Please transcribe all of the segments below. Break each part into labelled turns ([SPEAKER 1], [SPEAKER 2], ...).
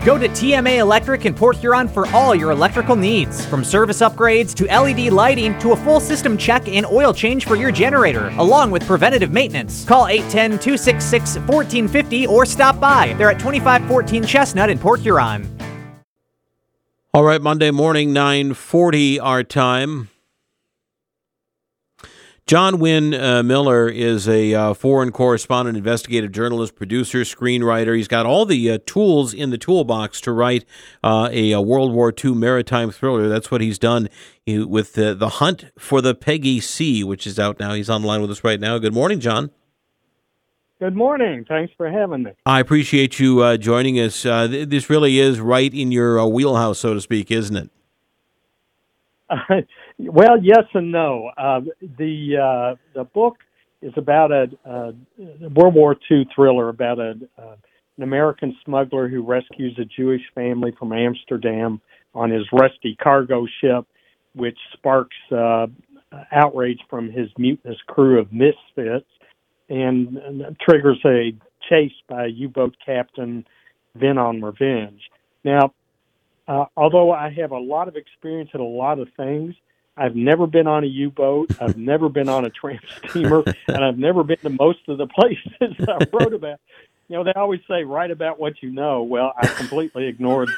[SPEAKER 1] Go to TMA Electric in Port Huron for all your electrical needs. From service upgrades to LED lighting to a full system check and oil change for your generator, along with preventative maintenance. Call 810-266-1450 or stop by. They're at 2514 Chestnut in Port Huron.
[SPEAKER 2] All right, Monday morning, 9:40 our time. John Wynn Miller is a foreign correspondent, investigative journalist, producer, screenwriter. He's got all the tools in the toolbox to write a World War II maritime thriller. That's what he's done with The Hunt for the Peggy C, which is out now. He's on the line with us right now. Good morning, John.
[SPEAKER 3] Good morning. Thanks for having me.
[SPEAKER 2] I appreciate you joining us. This really is right in your wheelhouse, so to speak, isn't it?
[SPEAKER 3] Well, yes and no. The book is about a World War II thriller about an American smuggler who rescues a Jewish family from Amsterdam on his rusty cargo ship, which sparks outrage from his mutinous crew of misfits and triggers a chase by U-boat captain Vin on Revenge. Now, although I have a lot of experience in a lot of things, I've never been on a U-boat, I've never been on a tramp steamer, and I've never been to most of the places I wrote about. You know, they always say, write about what you know. Well, I completely ignored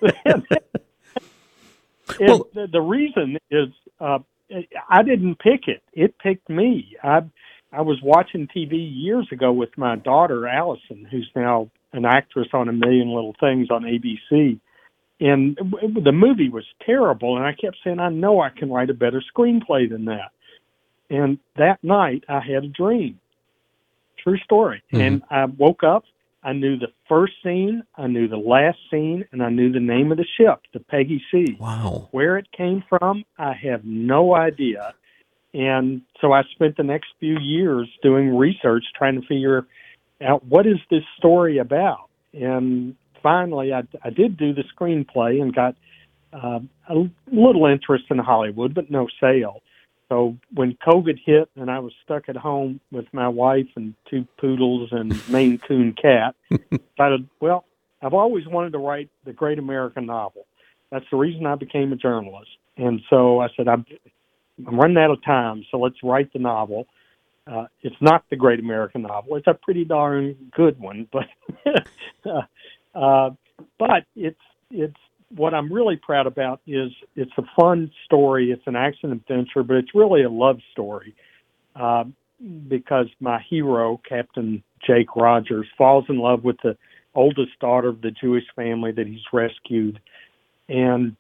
[SPEAKER 3] the reason is I didn't pick it. It picked me. I was watching TV years ago with my daughter, Allison, who's now an actress on A Million Little Things on ABC. And the movie was terrible, and I kept saying, I know I can write a better screenplay than that. And that night, I had a dream. True story. Mm-hmm. And I woke up, I knew the first scene, I knew the last scene, and I knew the name of the ship, the Peggy C.
[SPEAKER 2] Wow.
[SPEAKER 3] Where it came from, I have no idea. And so I spent the next few years doing research, trying to figure out what is this story about. And finally, I did do the screenplay and got a little interest in Hollywood, but no sale. So when COVID hit and I was stuck at home with my wife and 2 poodles and Maine Coon cat, I decided, well, I've always wanted to write the great American novel. That's the reason I became a journalist. And so I said, I'm running out of time, so let's write the novel. It's not the great American novel. It's a pretty darn good one, but but it's what I'm really proud about is it's a fun story. It's an action adventure, but it's really a love story because my hero, Captain Jake Rogers, falls in love with the oldest daughter of the Jewish family that he's rescued, and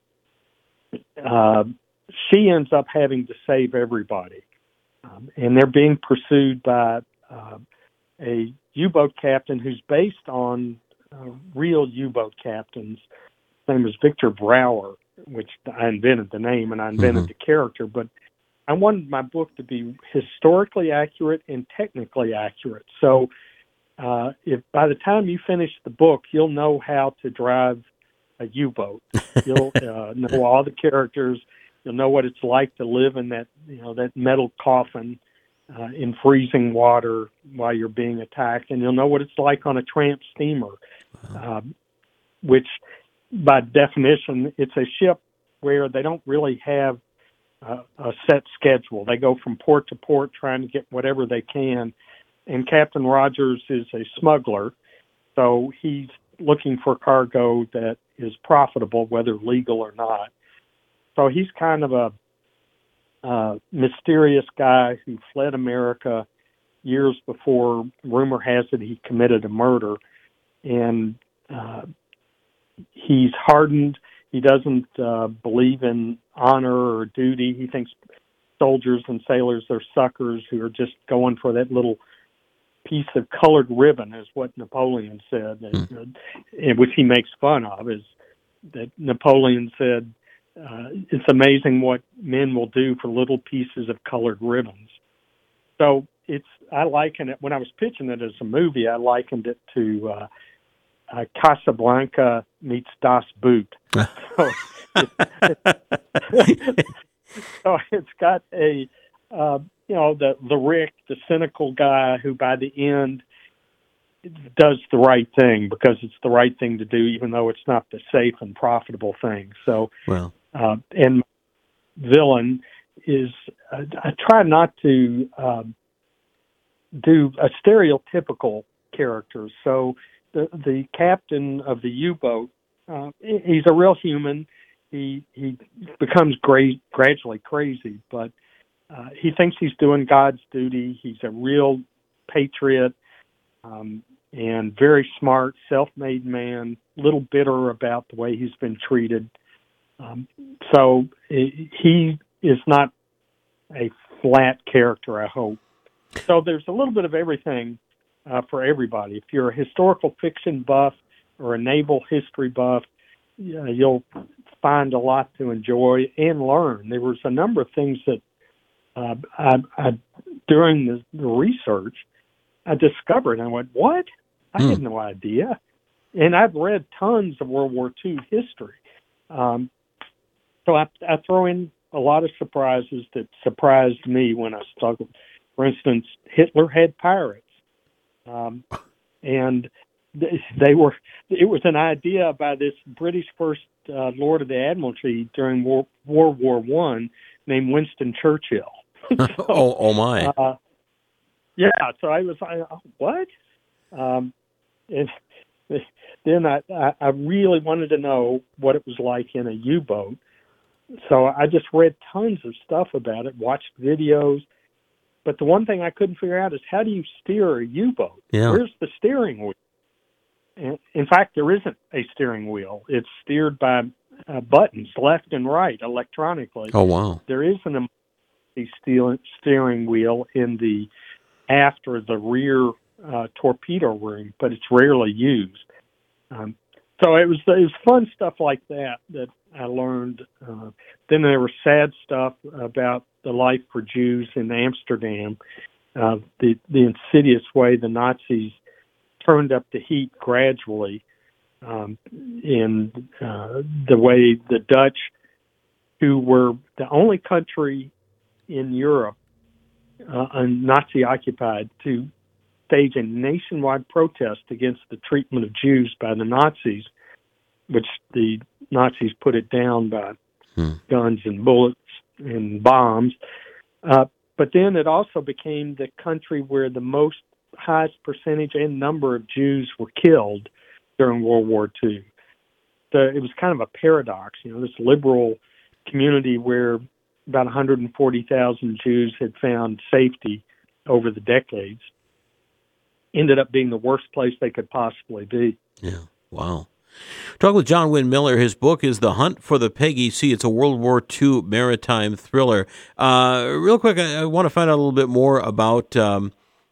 [SPEAKER 3] she ends up having to save everybody. And they're being pursued by a U-boat captain who's based on real U-boat captains. His name is Victor Brower, which I invented the name and I invented the character. But I wanted my book to be historically accurate and technically accurate. So if by the time you finish the book, you'll know how to drive a U-boat. You'll know all the characters. You'll know what it's like to live in that, that metal coffin in freezing water while you're being attacked, and you'll know what it's like on a tramp steamer, which, by definition, it's a ship where they don't really have a set schedule. They go from port to port trying to get whatever they can, and Captain Rogers is a smuggler, so he's looking for cargo that is profitable, whether legal or not. So he's kind of a mysterious guy who fled America years before, rumor has it, he committed a murder. And he's hardened. He doesn't believe in honor or duty. He thinks soldiers and sailors are suckers who are just going for that little piece of colored ribbon, is what Napoleon said, which he makes fun of, is that Napoleon said, it's amazing what men will do for little pieces of colored ribbons. So I liken it, when I was pitching it as a movie, I likened it to Casablanca meets Das Boot. So it's got the Rick, the cynical guy who by the end does the right thing because it's the right thing to do, even though it's not the safe and profitable thing. So,
[SPEAKER 2] Well,
[SPEAKER 3] and villain is I try not to do a stereotypical character. So the captain of the U-boat, he's a real human. He becomes gradually crazy, but he thinks he's doing God's duty. He's a real patriot and very smart, self-made man, a little bitter about the way he's been treated. So he is not a flat character, I hope. So there's a little bit of everything for everybody. If you're a historical fiction buff or a naval history buff, you'll find a lot to enjoy and learn. There was a number of things that I during the research, I discovered. And I went, what? I had no idea. And I've read tons of World War II history. So I throw in a lot of surprises that surprised me when I struggled. For instance, Hitler had pirates. And it was an idea by this British First Lord of the Admiralty during World War I named Winston Churchill. So,
[SPEAKER 2] oh my.
[SPEAKER 3] Yeah, so I was like, what? And then I really wanted to know what it was like in a U-boat. So I just read tons of stuff about it, watched videos. But the one thing I couldn't figure out is how do you steer a U-boat?
[SPEAKER 2] Yeah.
[SPEAKER 3] Where's the steering wheel? And in fact, there isn't a steering wheel. It's steered by buttons, left and right, electronically.
[SPEAKER 2] Oh, wow.
[SPEAKER 3] There is an emergency steering wheel in the aft or the rear torpedo room, but it's rarely used. So it was fun stuff like that I learned. Then there was sad stuff about the life for Jews in Amsterdam, the insidious way the Nazis turned up the heat gradually, in the way the Dutch, who were the only country in Europe, Nazi-occupied, to stage a nationwide protest against the treatment of Jews by the Nazis, which the Nazis put it down by guns and bullets and bombs. But then it also became the country where the highest percentage and number of Jews were killed during World War II. So it was kind of a paradox, this liberal community where about 140,000 Jews had found safety over the decades ended up being the worst place they could possibly be.
[SPEAKER 2] Yeah, wow. Talk with John Wynne Miller. His book is The Hunt for the Peggy Sea. It's a World War II maritime thriller. Real quick, I want to find out a little bit more about the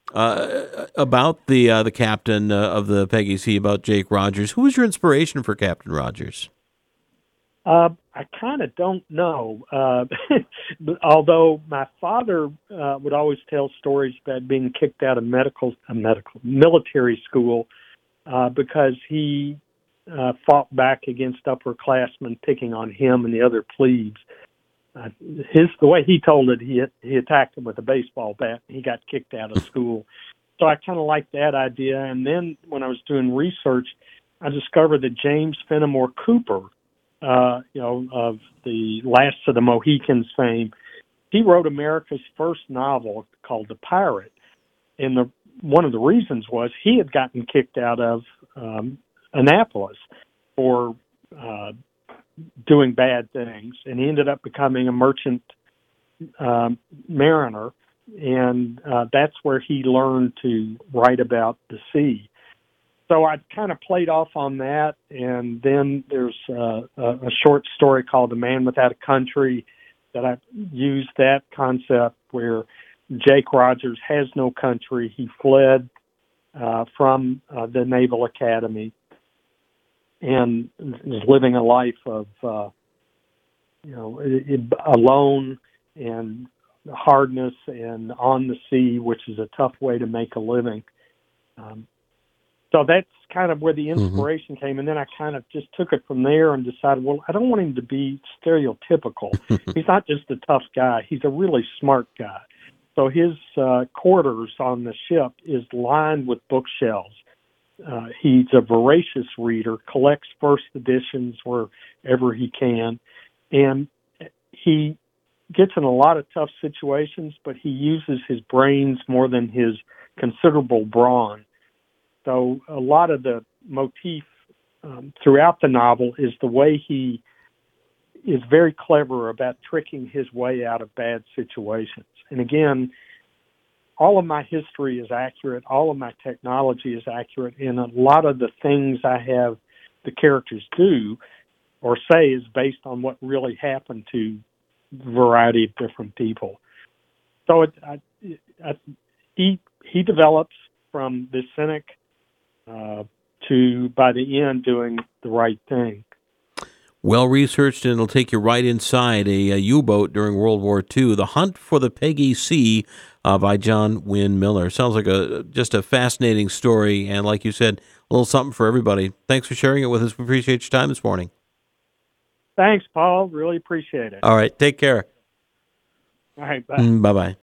[SPEAKER 2] captain of the Peggy Sea, about Jake Rogers. Who was your inspiration for Captain Rogers?
[SPEAKER 3] I kind of don't know. Although my father would always tell stories about being kicked out of military school because he fought back against upperclassmen picking on him and the other plebes. The way he told it, he attacked him with a baseball bat. And he got kicked out of school. So I kind of liked that idea. And then when I was doing research, I discovered that James Fenimore Cooper, of the Last of the Mohicans fame, he wrote America's first novel called The Pirate. And one of the reasons was he had gotten kicked out of Annapolis for doing bad things, and he ended up becoming a merchant mariner, and that's where he learned to write about the sea. So I kind of played off on that, and then there's a short story called The Man Without a Country that I used that concept where Jake Rogers has no country. He fled from the Naval Academy and is living a life of, alone and hardness and on the sea, which is a tough way to make a living. So that's kind of where the inspiration came. And then I kind of just took it from there and decided, well, I don't want him to be stereotypical. He's not just a tough guy. He's a really smart guy. So his quarters on the ship is lined with bookshelves. He's a voracious reader, collects first editions wherever he can, and he gets in a lot of tough situations, but he uses his brains more than his considerable brawn. So a lot of the motif throughout the novel is the way he is very clever about tricking his way out of bad situations. And again, all of my history is accurate, all of my technology is accurate, and a lot of the things I have the characters do or say is based on what really happened to a variety of different people. So he develops from the cynic to, by the end, doing the right thing.
[SPEAKER 2] Well researched, and it'll take you right inside a U-boat during World War II. The Hunt for the Peggy C by John Wynne Miller. Sounds like just a fascinating story, and like you said, a little something for everybody. Thanks for sharing it with us. We appreciate your time this morning.
[SPEAKER 3] Thanks, Paul. Really appreciate it.
[SPEAKER 2] All right, take care.
[SPEAKER 3] All right, bye.
[SPEAKER 2] Bye-bye.